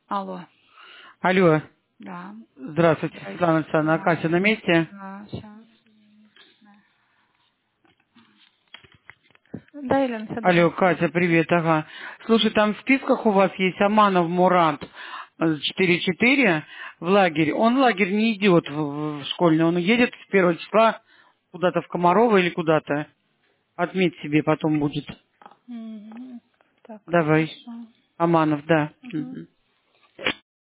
Алло. Алло. Да. Здравствуйте, Здрасте. Светлана Александровна. Катя на месте? Да, сейчас. Да, Елена Алло, Федоровна. Катя, привет, ага. Слушай, там в списках у вас есть Аманов Мурат 4-4 в лагерь. Он в лагерь не идет в школьный, он едет с 1 числа куда-то в Комарово или куда-то. Отметь себе, потом будет. Мгм. Так, Давай. хорошо. Аманов, да. Мгм. Мгм.